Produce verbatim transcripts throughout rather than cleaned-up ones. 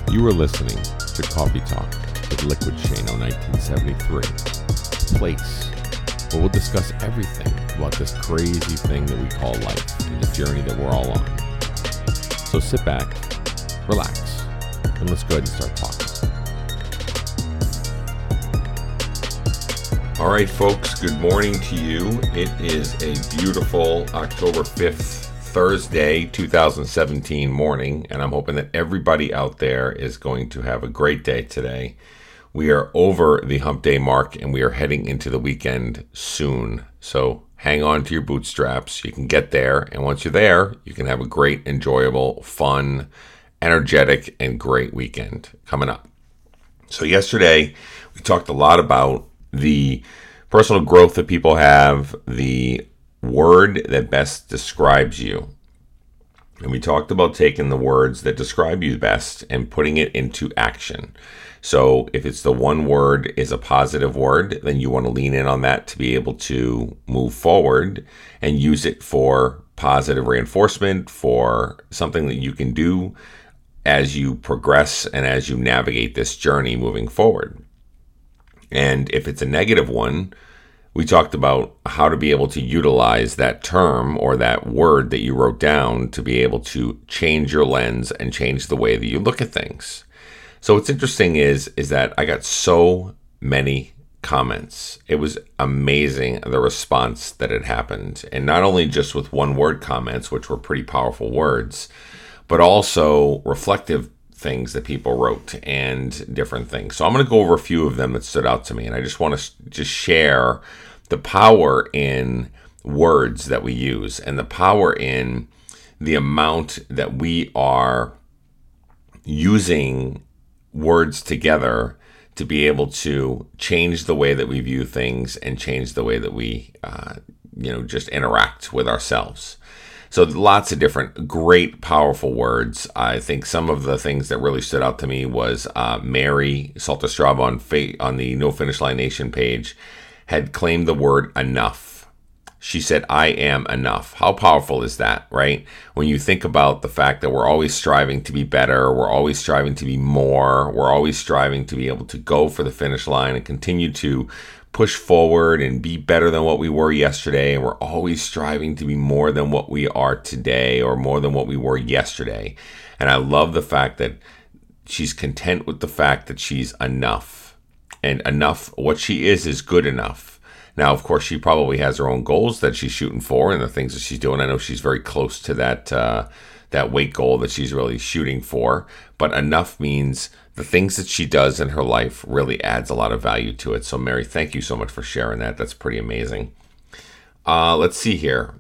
You are listening to Coffee Talk with Liquid Shano nineteen seventy-three, a place where we'll discuss everything about this crazy thing that we call life and the journey that we're all on. So sit back, relax, and let's go ahead and start talking. All right, folks, good morning to you. It is a beautiful October fifth, Thursday, two thousand seventeen morning, and I'm hoping that everybody out there is going to have a great day today. We are over the hump day mark, and we are heading into the weekend soon. So hang on to your bootstraps. You can get there, and once you're there, you can have a great, enjoyable, fun, energetic, and great weekend coming up. So yesterday, we talked a lot about the personal growth that people have, the word that best describes you. And we talked about taking the words that describe you best and putting it into action. So if it's the one word is a positive word, then you want to lean in on that to be able to move forward and use it for positive reinforcement, for something that you can do as you progress and as you navigate this journey moving forward. And if it's a negative one, we talked about how to be able to utilize that term or that word that you wrote down to be able to change your lens and change the way that you look at things. So what's interesting is, is that I got so many comments. It was amazing, the response that had happened. And not only just with one word comments, which were pretty powerful words, but also reflective things that people wrote and different things. So I'm going to go over a few of them that stood out to me. And I just want to just share the power in words that we use and the power in the amount that we are using words together to be able to change the way that we view things and change the way that we, uh, you know, just interact with ourselves. So lots of different great, powerful words. I think some of the things that really stood out to me was uh, Mary Salterstraub on, fa- on the No Finish Line Nation page had claimed the word enough. She said, I am enough. How powerful is that, right? When you think about the fact that we're always striving to be better, we're always striving to be more, we're always striving to be able to go for the finish line and continue to push forward and be better than what we were yesterday. And we're always striving to be more than what we are today or more than what we were yesterday. And I love the fact that she's content with the fact that she's enough. And enough, what she is, is good enough. Now, of course, she probably has her own goals that she's shooting for and the things that she's doing. I know she's very close to that uh, that weight goal that she's really shooting for. But enough means the things that she does in her life really adds a lot of value to it. So, Mary, thank you so much for sharing that. That's pretty amazing. Uh, let's see here.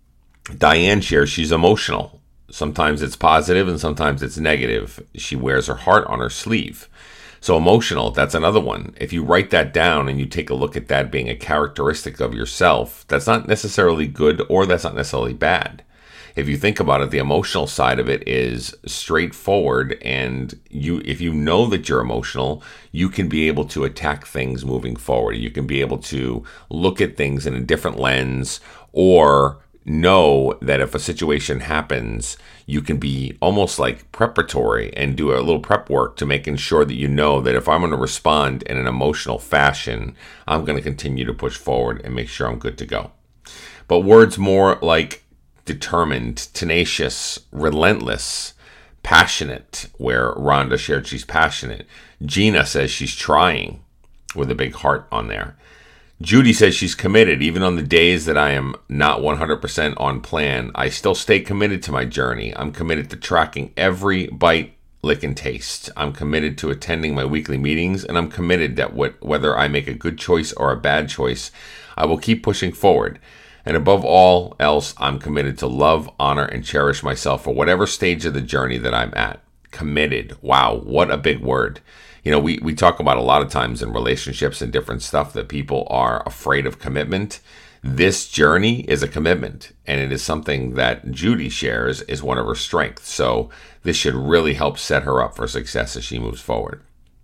Diane shares she's emotional. Sometimes it's positive and sometimes it's negative. She wears her heart on her sleeve. So emotional, that's another one. If you write that down and you take a look at that being a characteristic of yourself, that's not necessarily good or that's not necessarily bad. If you think about it, the emotional side of it is straightforward, and you, if you know that you're emotional, you can be able to attack things moving forward. You can be able to look at things in a different lens, or know that if a situation happens, you can be almost like preparatory and do a little prep work to making sure that you know that if I'm going to respond in an emotional fashion, I'm going to continue to push forward and make sure I'm good to go. But words more like determined, tenacious, relentless, passionate, where Rhonda shared she's passionate. Gina says she's trying with a big heart on there. Judy says she's committed. Even on the days that I am not one hundred percent on plan, I still stay committed to my journey. I'm committed to tracking every bite, lick, and taste. I'm committed to attending my weekly meetings, and I'm committed that what, whether I make a good choice or a bad choice, I will keep pushing forward. And above all else, I'm committed to love, honor, and cherish myself for whatever stage of the journey that I'm at. Committed. Wow, what a big word. You know, we, we talk about a lot of times in relationships and different stuff that people are afraid of commitment. This journey is a commitment, and it is something that Judy shares is one of her strengths. So this should really help set her up for success as she moves forward.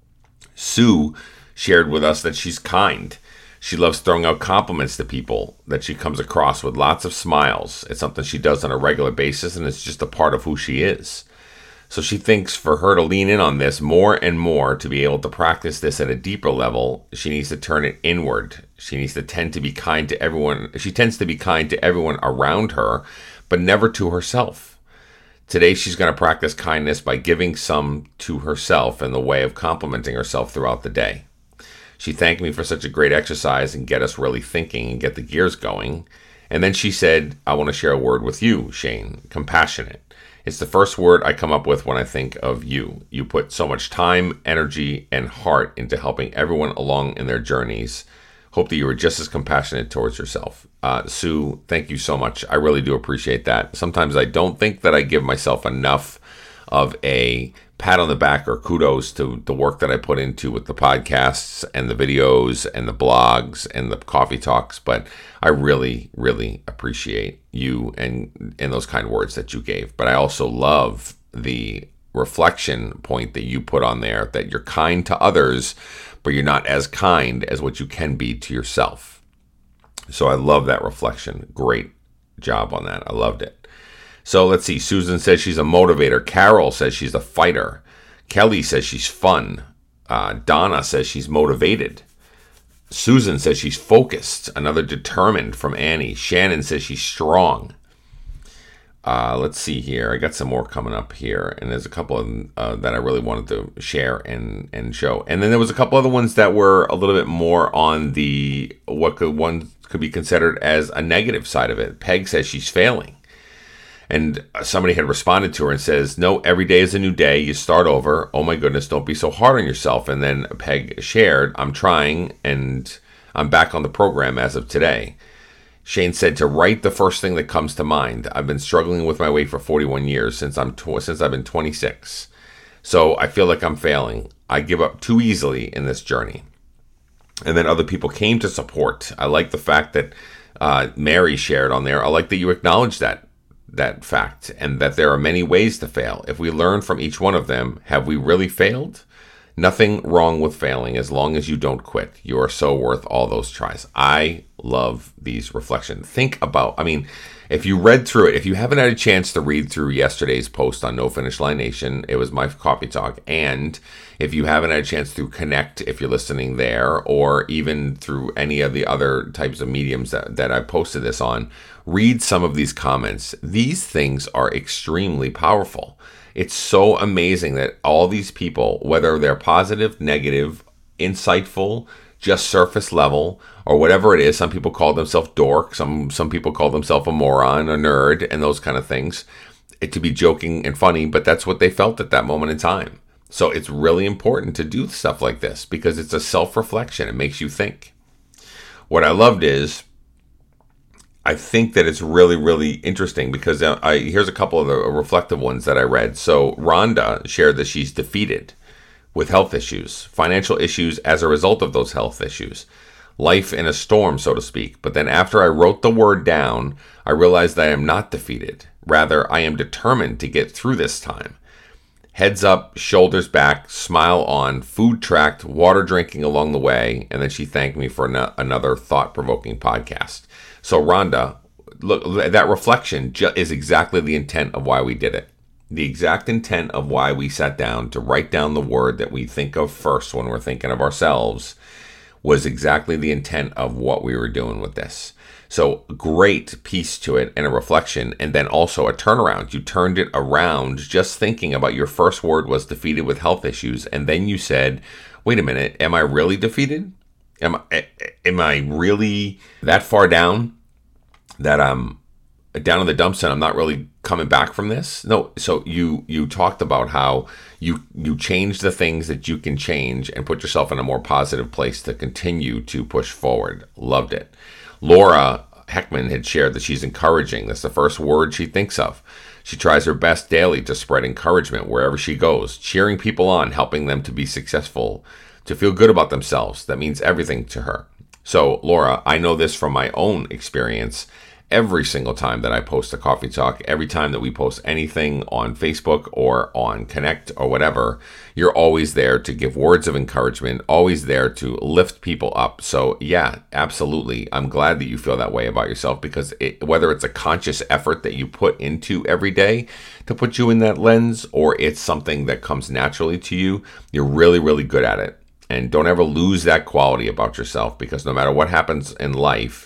Sue shared with us that she's kind. She loves throwing out compliments to people that she comes across with lots of smiles. It's something she does on a regular basis, and it's just a part of who she is. So she thinks for her to lean in on this more and more, to be able to practice this at a deeper level, she needs to turn it inward. She needs to tend to be kind to everyone. She tends to be kind to everyone around her, but never to herself. Today, she's going to practice kindness by giving some to herself in the way of complimenting herself throughout the day. She thanked me for such a great exercise and get us really thinking and get the gears going. And then she said, I want to share a word with you, Shane. Compassionate. It's the first word I come up with when I think of you. You put so much time, energy, and heart into helping everyone along in their journeys. Hope that you are just as compassionate towards yourself. Uh, Sue, thank you so much. I really do appreciate that. Sometimes I don't think that I give myself enough of a pat on the back or kudos to the work that I put into with the podcasts and the videos and the blogs and the coffee talks, but I really, really appreciate you and, and those kind words that you gave. But I also love the reflection point that you put on there, that you're kind to others, but you're not as kind as what you can be to yourself. So I love that reflection. Great job on that. I loved it. So let's see. Susan says she's a motivator. Carol says she's a fighter. Kelly says she's fun. Uh, Donna says she's motivated. Susan says she's focused. Another determined from Annie. Shannon says she's strong. Uh, let's see here. I got some more coming up here, and there's a couple of them uh, that I really wanted to share and and show. And then there was a couple other ones that were a little bit more on the what could one could be considered as a negative side of it. Peg says she's failing. And somebody had responded to her and says, no, every day is a new day. You start over. Oh my goodness, don't be so hard on yourself. And then Peg shared, I'm trying and I'm back on the program as of today. Shane said to write the first thing that comes to mind. I've been struggling with my weight for forty-one years since I'm tw- since I've been twenty-six. So I feel like I'm failing. I give up too easily in this journey. And then other people came to support. I like the fact that uh, Mary shared on there. I like that you acknowledge that. that fact, and that there are many ways to fail. If we learn from each one of them, have we really failed? Nothing wrong with failing as long as you don't quit. You are so worth all those tries. I love these reflections. Think about, I mean, if you read through it, if you haven't had a chance to read through yesterday's post on No Finish Line Nation, it was my coffee talk. And if you haven't had a chance to connect, if you're listening there, or even through any of the other types of mediums that, that I posted this on, read some of these comments. These things are extremely powerful. It's so amazing that all these people, whether they're positive, negative, insightful, just surface level, or whatever it is, some people call themselves dork, some some people call themselves a moron, a nerd, and those kind of things, it to be joking and funny, but that's what they felt at that moment in time. So it's really important to do stuff like this because it's a self-reflection. It makes you think. What I loved is, I think that it's really, really interesting because I, here's a couple of the reflective ones that I read. So Rhonda shared that she's defeated with health issues, financial issues as a result of those health issues, life in a storm, so to speak. But then after I wrote the word down, I realized that I am not defeated. Rather, I am determined to get through this time. Heads up, shoulders back, smile on, food tracked, water drinking along the way. And then she thanked me for an- another thought-provoking podcast. So Rhonda, look, that reflection ju- is exactly the intent of why we did it. The exact intent of why we sat down to write down the word that we think of first when we're thinking of ourselves was exactly the intent of what we were doing with this. So great piece to it and a reflection, and then also a turnaround. You turned it around just thinking about your first word was defeated with health issues, and then you said, wait a minute, am I really defeated? Am I, am I really that far down that I'm down in the dumps and I'm not really coming back from this? No. So you you talked about how you you change the things that you can change and put yourself in a more positive place to continue to push forward. Loved it. Laura Heckman had shared that she's encouraging. That's the first word she thinks of. She tries her best daily to spread encouragement wherever she goes, cheering people on, helping them to be successful, to feel good about themselves. That means everything to her. So, Laura, I know this from my own experience, every single time that I post a Coffee Talk, every time that we post anything on Facebook or on Connect or whatever, you're always there to give words of encouragement, always there to lift people up. So yeah, absolutely. I'm glad that you feel that way about yourself, because it, whether it's a conscious effort that you put into every day to put you in that lens, or it's something that comes naturally to you, you're really, really good at it. And don't ever lose that quality about yourself, because no matter what happens in life,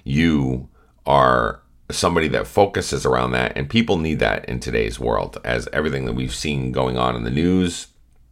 you are somebody that focuses around that, and people need that in today's world. As everything that we've seen going on in the news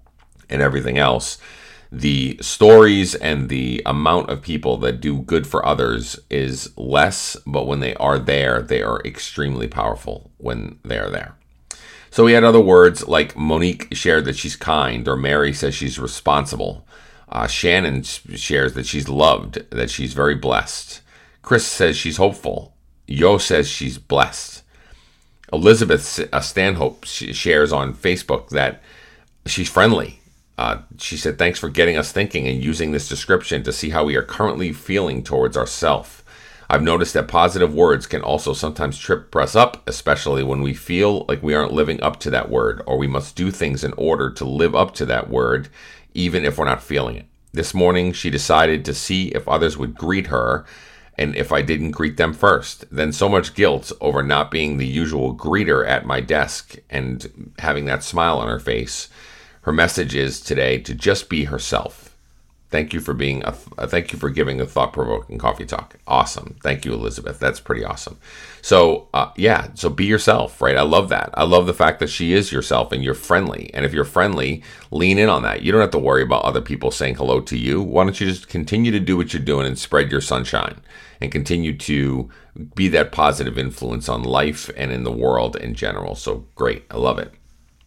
and everything else, the stories and the amount of people that do good for others is less, but when they are there, they are extremely powerful when they are there. So we had other words like Monique shared that she's kind, or Mary says she's responsible. Uh, Shannon shares that she's loved, that she's very blessed. Chris says she's hopeful. Yo says she's blessed. Elizabeth uh, Stanhope shares on Facebook that she's friendly. Uh, she said, thanks for getting us thinking and using this description to see how we are currently feeling towards ourselves. I've noticed that positive words can also sometimes trip us up, especially when we feel like we aren't living up to that word, or we must do things in order to live up to that word, even if we're not feeling it. This morning, she decided to see if others would greet her, and if I didn't greet them first. Then so much guilt over not being the usual greeter at my desk and having that smile on her face. Her message is today to just be herself. Thank you for being a, uh, thank you for giving a thought-provoking coffee talk. Awesome. Thank you, Elizabeth. That's pretty awesome. So uh, yeah, so be yourself, right? I love that. I love the fact that she is yourself and you're friendly. And if you're friendly, lean in on that. You don't have to worry about other people saying hello to you. Why don't you just continue to do what you're doing and spread your sunshine and continue to be that positive influence on life and in the world in general. So great. I love it.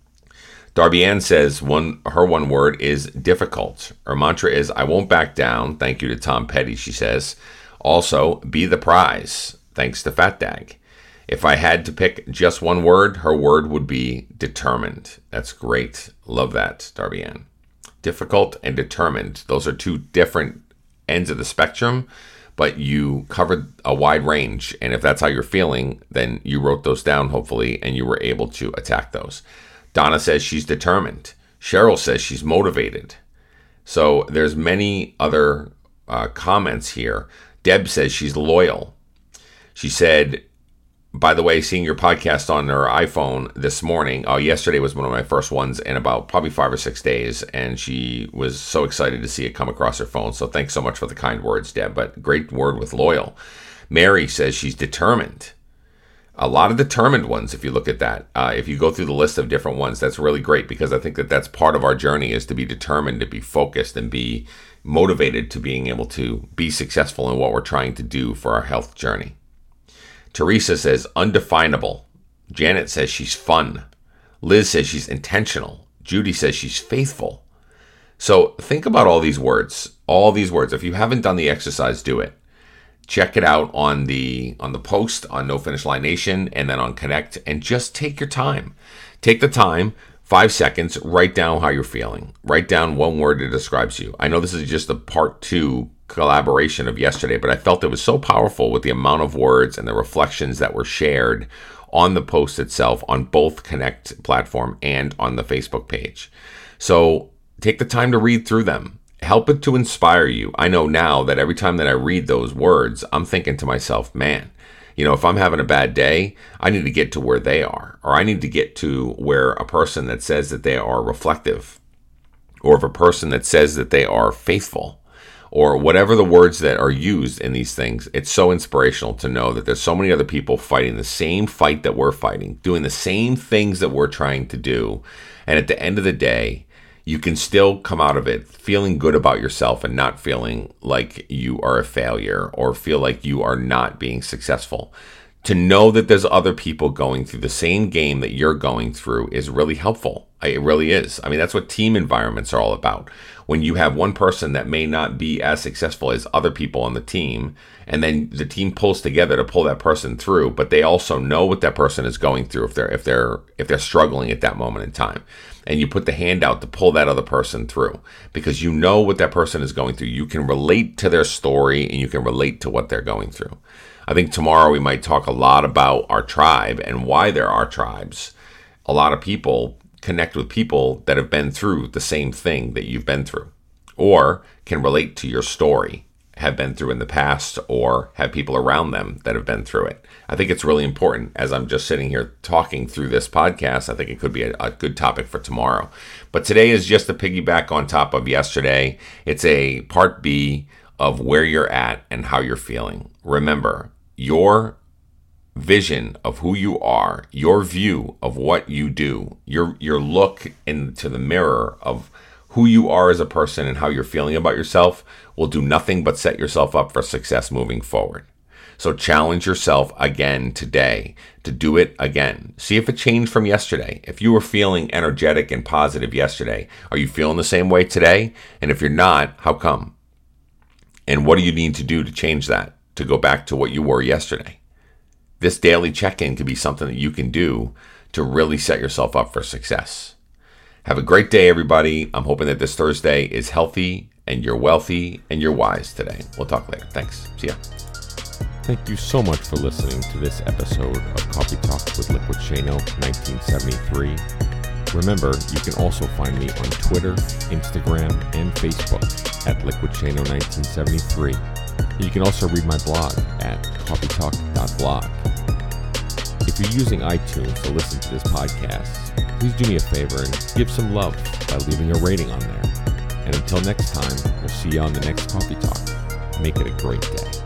Darby Ann says one her one word is difficult. Her mantra is, I won't back down. Thank you to Tom Petty, she says. Also, be the prize. Thanks to Fat Dag. If I had to pick just one word, her word would be determined. That's great. Love that, Darby Ann. Difficult and determined. Those are two different ends of the spectrum, but you covered a wide range. And if that's how you're feeling, then you wrote those down, hopefully, and you were able to attack those. Donna says she's determined. Cheryl says she's motivated. So there's many other uh, comments here. Deb says she's loyal. She said, by the way, seeing your podcast on her iPhone this morning. Oh, yesterday was one of my first ones in about probably five or six days. And she was so excited to see it come across her phone. So thanks so much for the kind words, Deb. But great word with loyal. Mary says she's determined. A lot of determined ones, if you look at that. Uh, if you go through the list of different ones, that's really great, because I think that that's part of our journey, is to be determined, to be focused, and be motivated to being able to be successful in what we're trying to do for our health journey. Teresa says undefinable. Janet says she's fun. Liz says she's intentional. Judy says she's faithful. So think about all these words, all these words. If you haven't done the exercise, do it. Check it out on the on the post on No Finish Line Nation, and then on Connect, and just take your time. Take the time, five seconds, write down how you're feeling. Write down one word that describes you. I know this is just a part two collaboration of yesterday, but I felt it was so powerful with the amount of words and the reflections that were shared on the post itself on both Connect platform and on the Facebook page. So take the time to read through them. Help it to inspire you. I know now that every time that I read those words, I'm thinking to myself, man, you know, if I'm having a bad day, I need to get to where they are, or I need to get to where a person that says that they are reflective, or if a person that says that they are faithful, or whatever the words that are used in these things. It's so inspirational to know that there's so many other people fighting the same fight that we're fighting, doing the same things that we're trying to do. And at the end of the day, you can still come out of it feeling good about yourself and not feeling like you are a failure or feel like you are not being successful. To know that there's other people going through the same game that you're going through is really helpful. It really is. I mean, that's what team environments are all about. When you have one person that may not be as successful as other people on the team, and then the team pulls together to pull that person through, but they also know what that person is going through if they're if they're if they're struggling at that moment in time. And you put the hand out to pull that other person through because you know what that person is going through. You can relate to their story and you can relate to what they're going through. I think tomorrow we might talk a lot about our tribe and why there are tribes. A lot of people connect with people that have been through the same thing that you've been through, or can relate to your story, have been through in the past, or have people around them that have been through it. I think it's really important. As I'm just sitting here talking through this podcast, I think it could be a, a good topic for tomorrow. But today is just a piggyback on top of yesterday. It's a part B of where you're at and how you're feeling. Remember, your vision of who you are, your view of what you do, your your look into the mirror of who you are as a person and how you're feeling about yourself will do nothing but set yourself up for success moving forward. So challenge yourself again today to do it again. See if it changed from yesterday. If you were feeling energetic and positive yesterday, are you feeling the same way today? And if you're not, how come? And what do you need to do to change that, to go back to what you were yesterday? This daily check-in could be something that you can do to really set yourself up for success. Have a great day, everybody. I'm hoping that this Thursday is healthy and you're wealthy and you're wise today. We'll talk later. Thanks. See ya. Thank you so much for listening to this episode of Coffee Talk with Liquid Shano nineteen seventy-three. Remember, you can also find me on Twitter, Instagram, and Facebook at Liquid Shano nineteen seventy-three. You can also read my blog at coffee talk dot blog. If you're using iTunes to listen to this podcast, please do me a favor and give some love by leaving a rating on there. And until next time, we'll see you on the next Coffee Talk. Make it a great day.